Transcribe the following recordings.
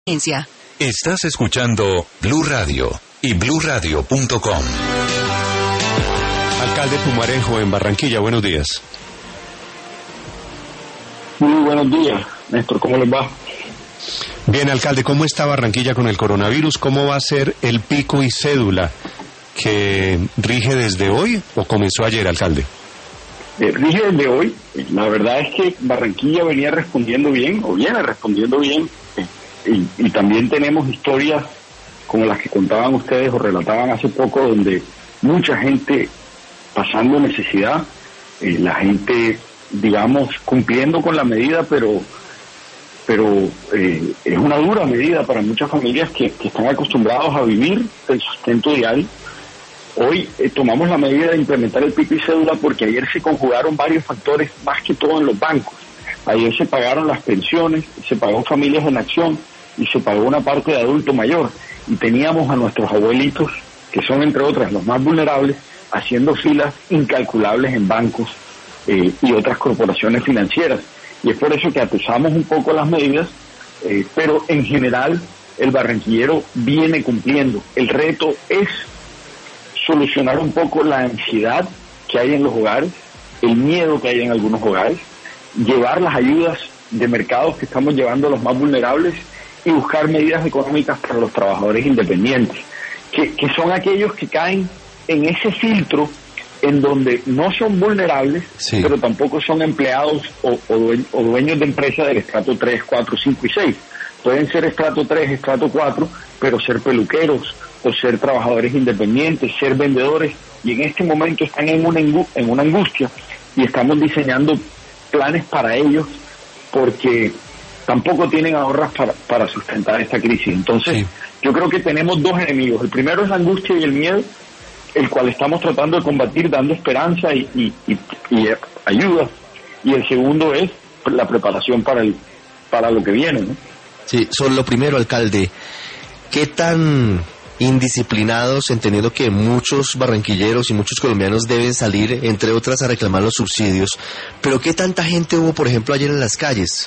Estás escuchando Blue Radio y BlueRadio.com. Alcalde Pumarejo en Barranquilla, buenos días. Muy buenos días, Néstor, ¿cómo les va? Bien, alcalde, ¿cómo está Barranquilla con el coronavirus? ¿Cómo va a ser el pico y cédula que rige desde hoy o comenzó ayer, alcalde? Rige desde hoy. La verdad es que Barranquilla venía respondiendo bien, o viene respondiendo bien, y también tenemos historias como las que contaban ustedes o relataban hace poco, donde mucha gente pasando necesidad, la gente, digamos, cumpliendo con la medida, pero es una dura medida para muchas familias que están acostumbrados a vivir del sustento diario. Hoy tomamos la medida de implementar el pico y cédula porque ayer se conjugaron varios factores, más que todo en los bancos. Ayer se pagaron las pensiones, se pagó Familias en Acción y se pagó una parte de adulto mayor. Y teníamos a nuestros abuelitos, que son entre otras los más vulnerables, haciendo filas incalculables en bancos y otras corporaciones financieras. Y es por eso que atesamos un poco las medidas, pero en general el barranquillero viene cumpliendo. El reto es solucionar un poco la ansiedad que hay en los hogares, el miedo que hay en algunos hogares, llevar las ayudas de mercados que estamos llevando a los más vulnerables y buscar medidas económicas para los trabajadores independientes, que son aquellos que caen en ese filtro en donde no son vulnerables, sí, pero tampoco son empleados o dueños de empresas del estrato 3, 4, 5 y 6. Pueden ser estrato 3, estrato 4, pero ser peluqueros o ser trabajadores independientes, ser vendedores, y en este momento están en una angustia, y estamos diseñando planes para ellos porque tampoco tienen ahorros para sustentar esta crisis. Entonces, sí, yo creo que tenemos dos enemigos. El primero es la angustia y el miedo, el cual estamos tratando de combatir dando esperanza y ayuda. Y el segundo es la preparación para lo que viene, ¿no? Sí, sobre lo primero, alcalde, ¿qué tan indisciplinados, entendiendo que muchos barranquilleros y muchos colombianos deben salir, entre otras, a reclamar los subsidios, pero qué tanta gente hubo, por ejemplo, ayer en las calles?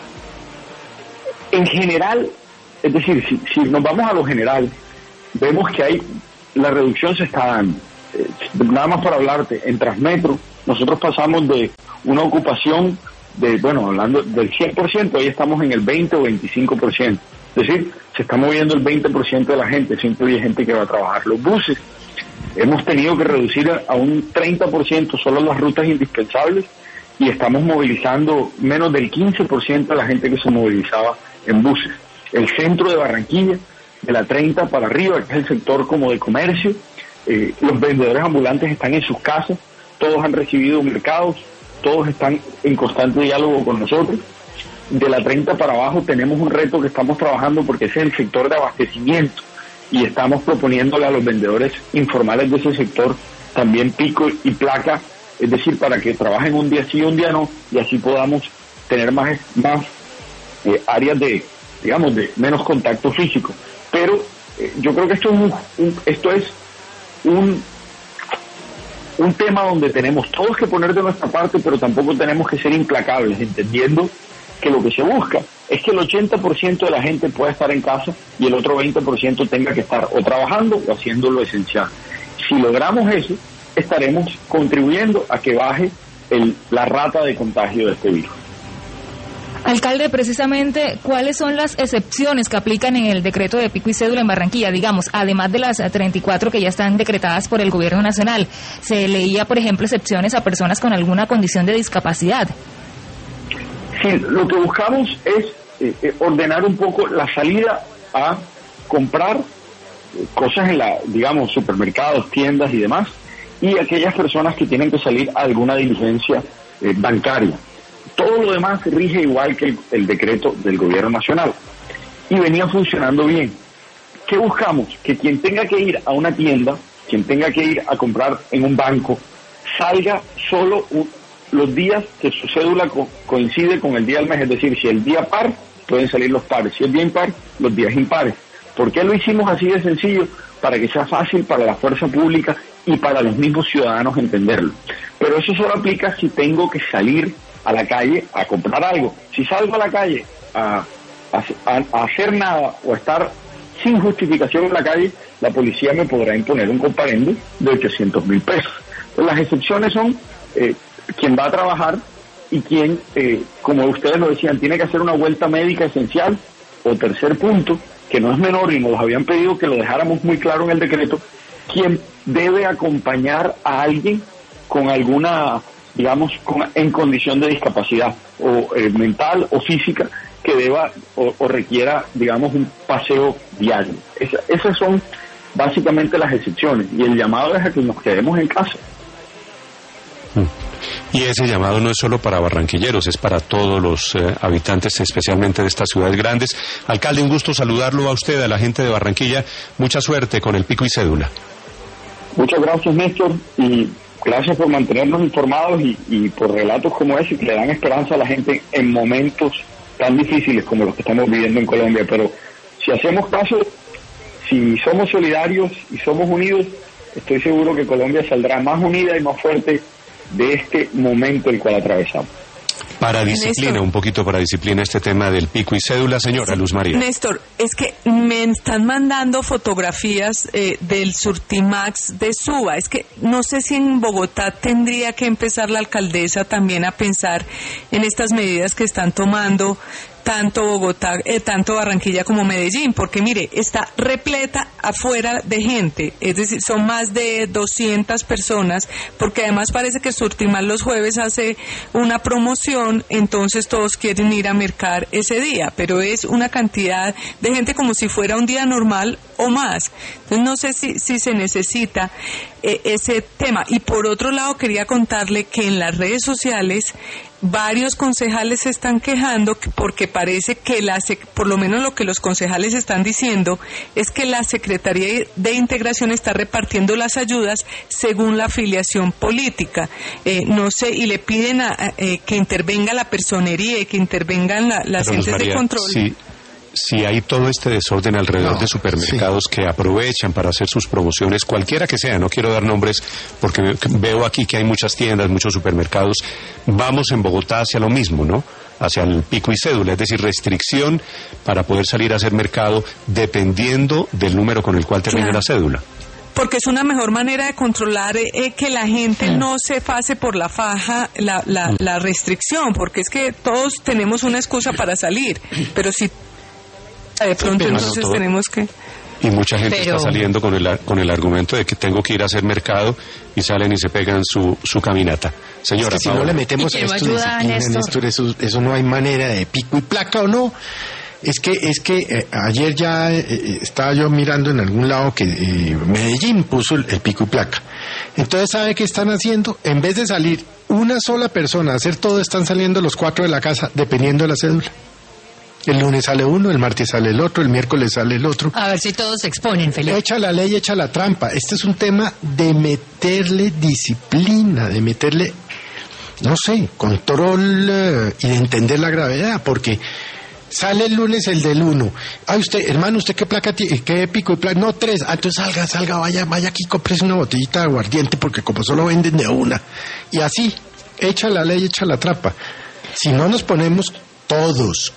En general, es decir, si nos vamos a lo general, vemos que la reducción se está dando. Nada más para hablarte, en Transmetro nosotros pasamos de una ocupación hablando del 100%, ahí estamos en el 20 o 25%. Es decir, se está moviendo el 20% de la gente, siempre hay gente que va a trabajar. Los buses, hemos tenido que reducir a un 30% solo las rutas indispensables y estamos movilizando menos del 15% de la gente que se movilizaba en buses. El centro de Barranquilla, de la 30 para arriba, que es el sector como de comercio, los vendedores ambulantes están en sus casas, todos han recibido mercados, todos están en constante diálogo con nosotros. De la 30 para abajo tenemos un reto que estamos trabajando porque ese es el sector de abastecimiento y estamos proponiéndole a los vendedores informales de ese sector también pico y placa, es decir, para que trabajen un día sí y un día no, y así podamos tener más áreas de menos contacto físico. Pero yo creo que esto es un tema donde tenemos todos que poner de nuestra parte, pero tampoco tenemos que ser implacables, entendiendo que lo que se busca es que el 80% de la gente pueda estar en casa y el otro 20% tenga que estar o trabajando o haciendo lo esencial. Si logramos eso, estaremos contribuyendo a que baje la rata de contagio de este virus. Alcalde, precisamente, ¿cuáles son las excepciones que aplican en el decreto de pico y cédula en Barranquilla? Digamos, además de las 34 que ya están decretadas por el gobierno nacional, se leía, por ejemplo, excepciones a personas con alguna condición de discapacidad. Sí, lo que buscamos es ordenar un poco la salida a comprar cosas en supermercados, tiendas y demás, y aquellas personas que tienen que salir a alguna diligencia bancaria. Todo lo demás rige igual que el decreto del gobierno nacional y venía funcionando bien. ¿Qué buscamos? Que quien tenga que ir a una tienda, quien tenga que ir a comprar en un banco, salga solo los días que su cédula coincide con el día del mes. Es decir, si el día par, pueden salir los pares. Si el día impar, los días impares. ¿Por qué lo hicimos así de sencillo? Para que sea fácil para la fuerza pública y para los mismos ciudadanos entenderlo. Pero eso solo aplica si tengo que salir a la calle a comprar algo. Si salgo a la calle a a hacer nada o a estar sin justificación en la calle, la policía me podrá imponer un comparendo de 800.000 pesos. Entonces, las excepciones son quien va a trabajar y quien, como ustedes lo decían, tiene que hacer una vuelta médica esencial, o tercer punto, que no es menor y nos habían pedido que lo dejáramos muy claro en el decreto, quien debe acompañar a alguien con alguna, digamos, en condición de discapacidad o mental o física, que deba o requiera, digamos, un paseo diario. Esas son básicamente las excepciones, y el llamado es a que nos quedemos en casa. Y ese llamado no es solo para barranquilleros, es para todos los habitantes, especialmente de estas ciudades grandes. Alcalde, un gusto saludarlo a usted, a la gente de Barranquilla. Mucha suerte con el pico y cédula. Muchas gracias, Néstor, y gracias por mantenernos informados y por relatos como ese que le dan esperanza a la gente en momentos tan difíciles como los que estamos viviendo en Colombia. Pero si hacemos caso, si somos solidarios y somos unidos, estoy seguro que Colombia saldrá más unida y más fuerte de este momento el cual atravesamos. Para disciplina, Néstor, un poquito para disciplina este tema del pico y cédula, señora Luz María. Néstor, es que me están mandando fotografías del Surtimax de Suba. Es que no sé si en Bogotá tendría que empezar la alcaldesa también a pensar en estas medidas que están tomando tanto Bogotá, tanto Barranquilla como Medellín, porque mire, está repleta afuera de gente, es decir, son más de 200 personas, porque además parece que Surtimax los jueves hace una promoción, entonces todos quieren ir a mercar ese día, pero es una cantidad de gente como si fuera un día normal o más. Entonces no sé si se necesita ese tema. Y por otro lado quería contarle que en las redes sociales varios concejales se están quejando porque parece que por lo menos lo que los concejales están diciendo es que la Secretaría de Integración está repartiendo las ayudas según la afiliación política. No sé, y le piden que intervenga la personería y que intervengan las entes de control. Sí. Si hay todo este desorden alrededor de supermercados que aprovechan para hacer sus promociones, cualquiera que sea, no quiero dar nombres porque veo aquí que hay muchas tiendas, muchos supermercados, vamos en Bogotá hacia lo mismo, ¿no? Hacia el pico y cédula, es decir, restricción para poder salir a hacer mercado dependiendo del número con el cual termine la cédula. Porque es una mejor manera de controlar que la gente no se pase por la faja la restricción, porque es que todos tenemos una excusa para salir, pero si de pronto entonces tenemos que... Y mucha gente está saliendo con el argumento de que tengo que ir a hacer mercado y salen y se pegan su caminata. Señora, es que si no le metemos esto de disciplina, Néstor, eso no hay manera de pico y placa, ¿o no? Es que ayer ya estaba yo mirando en algún lado que Medellín puso el pico y placa. Entonces, ¿sabe qué están haciendo? En vez de salir una sola persona a hacer todo, están saliendo los 4 de la casa, dependiendo de la cédula. El lunes sale uno, el martes sale el otro, el miércoles sale el otro. A ver si todos se exponen, Felipe. Echa la ley, echa la trampa. Este es un tema de meterle disciplina, de meterle, no sé, control y de entender la gravedad, porque sale el lunes el del 1. Ay, usted, hermano, ¿usted qué placa tiene? ¿Qué pico y placa? No, 3. Ah, entonces salga, vaya aquí, compres una botellita de aguardiente, porque como solo venden de una. Y así, echa la ley, echa la trampa. Si no nos ponemos todos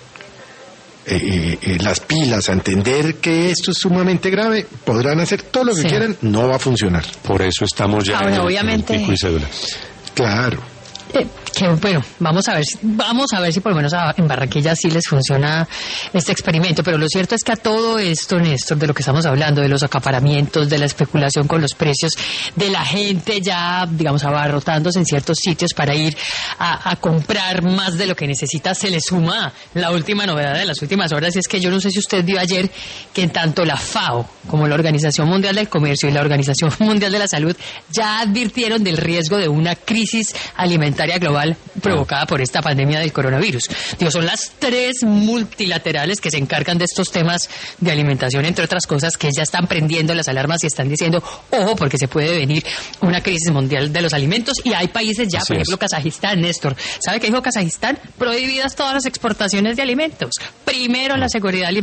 las pilas a entender que esto es sumamente grave, podrán hacer todo lo que quieran, no va a funcionar. Por eso estamos ya en el pico y cédula. Claro. Bueno, vamos a ver si por lo menos en Barranquilla sí les funciona este experimento, pero lo cierto es que a todo esto, Néstor, de lo que estamos hablando, de los acaparamientos, de la especulación con los precios, de la gente ya, digamos, abarrotándose en ciertos sitios para ir a comprar más de lo que necesita, se le suma la última novedad de las últimas horas, y es que yo no sé si usted vio ayer que en tanto la FAO como la Organización Mundial del Comercio y la Organización Mundial de la Salud ya advirtieron del riesgo de una crisis alimentaria global provocada por esta pandemia del coronavirus. Digo, son las 3 multilaterales que se encargan de estos temas de alimentación, entre otras cosas, que ya están prendiendo las alarmas y están diciendo, ojo, porque se puede venir una crisis mundial de los alimentos, y hay países ya, por ejemplo, Kazajistán, Néstor. ¿Sabe qué dijo Kazajistán? Prohibidas todas las exportaciones de alimentos. Primero la seguridad alimentaria.